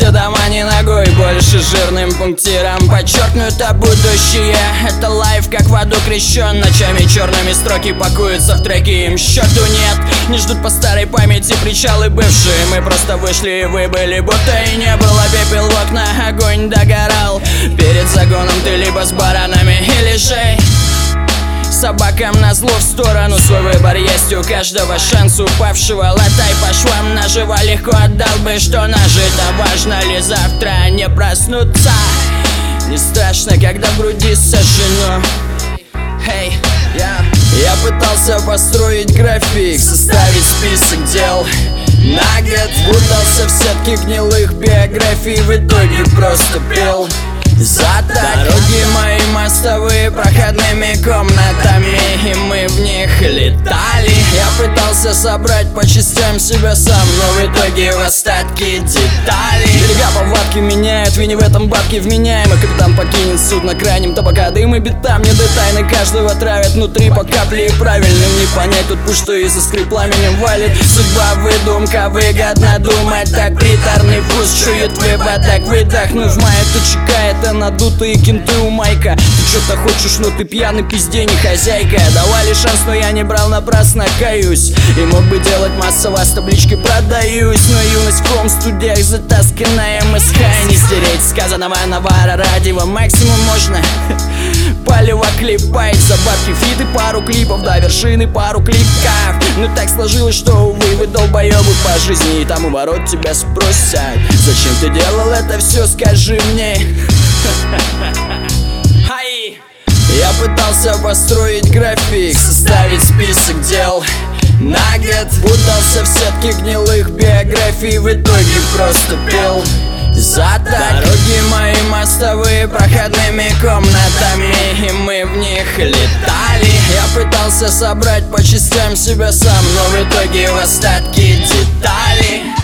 все дома не ногой, больше жирным пунктиром подчеркнуто будущее. Это лайф, как в аду крещен. Ночами черными строки пакуются в треки, им счету нет. Не ждут по старой памяти причалы бывшие. Мы просто вышли и выбыли, будто и не было. Пепел в окна, огонь догорал. Перед загоном ты либо с баранами или жей. Собакам назло в сторону, свой выбор есть у каждого. Шанс упавшего латай по швам. Наживо легко отдал бы, что нажито. Важно ли завтра не проснуться? Не страшно, когда в груди сожжено. Hey, я пытался построить график, составить список дел на год. Путался в сетке гнилых биографий, в итоге просто пел за так. Дороги мои мостовые проходными комнатами, и мы в них летали. Я пытался собрать по частям себя сам, но в итоге в остатки детали. Берега повадки меняют, вини в этом бабки вменяемы. Капитан покинет судно крайним табака, дым и бита. Мне до тайны каждого травят внутри по капле. И правильным не понять тут пусть, что из искры пламенем валит. Судьба выдумка, выгодно думать так. Приторный вкус чует выпадок. Выдохнув мая, тут чекает надутые кенты у майка. Ты что-то хочешь, но ты пьяный, пизде не хозяйка. Давали шанс, но я не брал, напрасно каюсь. И мог бы делать массово, с табличкой продаюсь. Но юность в ком-студиях затасканная МСХ. Не стереть сказанного навара, ради его максимум можно палево клепать. За бабки фиты, пару клипов, до вершины пару кликов. Но так сложилось, что, увы, вы долбоебы по жизни. И там у ворот тебя спросят: зачем ты делал это все, скажи мне. Я пытался построить график, составить список дел на год. Путался в сетке гнилых биографий, в итоге просто пел за так. Дороги мои мостовые проходными комнатами, и мы в них летали. Я пытался собрать по частям себя сам, но в итоге в остатки детали.